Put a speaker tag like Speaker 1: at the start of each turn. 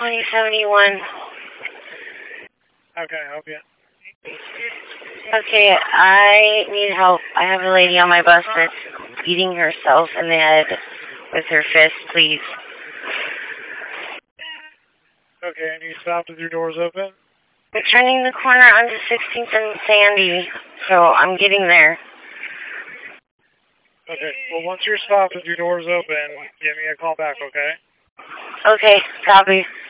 Speaker 1: 2071.
Speaker 2: How can I help you?
Speaker 1: Okay, I need help. I have a lady on my bus that's beating herself in the head with her fist, please.
Speaker 2: Okay, and you stopped with your doors open?
Speaker 1: I'm turning the corner onto 16th and Sandy, so I'm getting there.
Speaker 2: Okay, well, once you're stopped with your doors open, give me a call back, okay?
Speaker 1: Okay, copy.